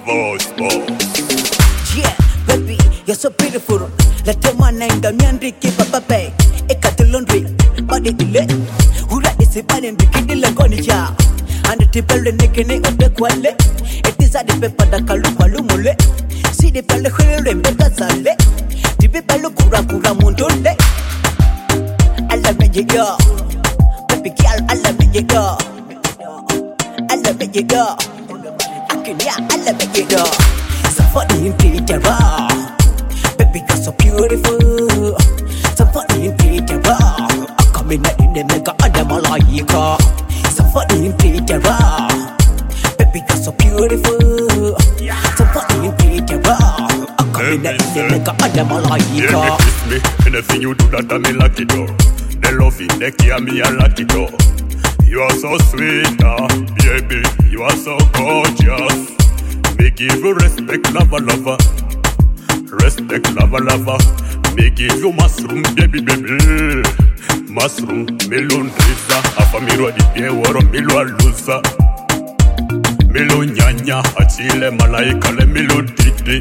boss. Yeah, baby, you're so beautiful. Let your man name the Nyandri keep up a pay. Eka to laundry, body ile. Hula isi bani mbikini langoni ya. And the tipple nekene ote kwale. It is a dipepa da kalupalu mule. Si de pale khele mbeka sale. Tibi pale kura mundole. Alla meje yo. Baby girl, alla meje yo. Alla meje yo. Akinya alla meje yo. Somebody in Peter Raw. Baby, you're so beautiful. Somebody in Peter Raw. I'm coming in the mega Adamalaika. Somebody in Peter Raw. Baby, you're so beautiful. Somebody in Peter Raw. I'm coming in the mega Adamalaika. Yeah, kiss me. Anything you do that me like it though. The loving, the care me I like it though. You are so sweet, baby. You are so gorgeous. Me give you respect, lover. Respect, lover. Me give you mushroom, baby. Mushroom, melon pizza. Afa miro di pie woro milo alusa. Milo nyanya, achile malaika le milo titi.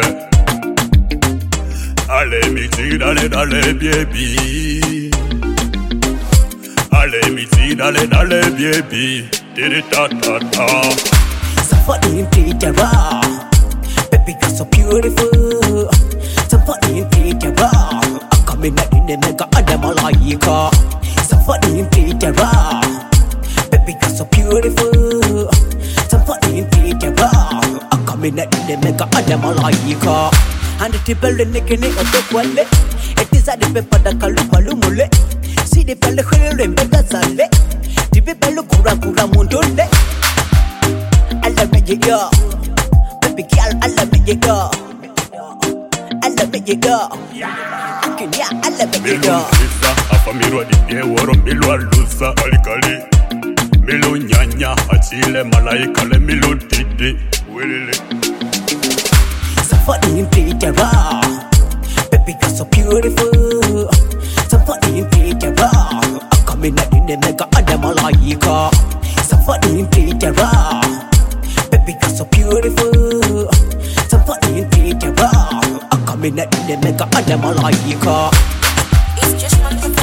Ale mi ti dale, baby. Ale mi ti dale, baby. Tiri-ta-ta-ta. Somebody in Peter Raw. Baby, you're so beautiful. Somebody in Peter Raw. I'm coming in the mega Adamalaika. Somebody in Peter Raw. Baby, you're so beautiful. Somebody in Peter Raw. I'm coming in the mega Adamalaika. And the tipple nekene ote kwale. It is a dipepa da kalupalu mule. Si de pale khele mbeka sale. Tibi pale kura mundole. Alla meje yo. Baby girl, alla meje yo. Alla meje yo. Akinya alla meje yo. Pizza, afa miro di pie woro milo alusa. Kali. Milo nyanya, achile malaika le milo titi. Wilili. Somebody in Peter Raw. Baby, you're so beautiful. Somebody in Peter Raw. I'm coming in the mega Adamalaika. Somebody in Peter Raw. Baby, you're so beautiful. Somebody in Peter Raw. I'm coming in the mega Adamalaika. It's just one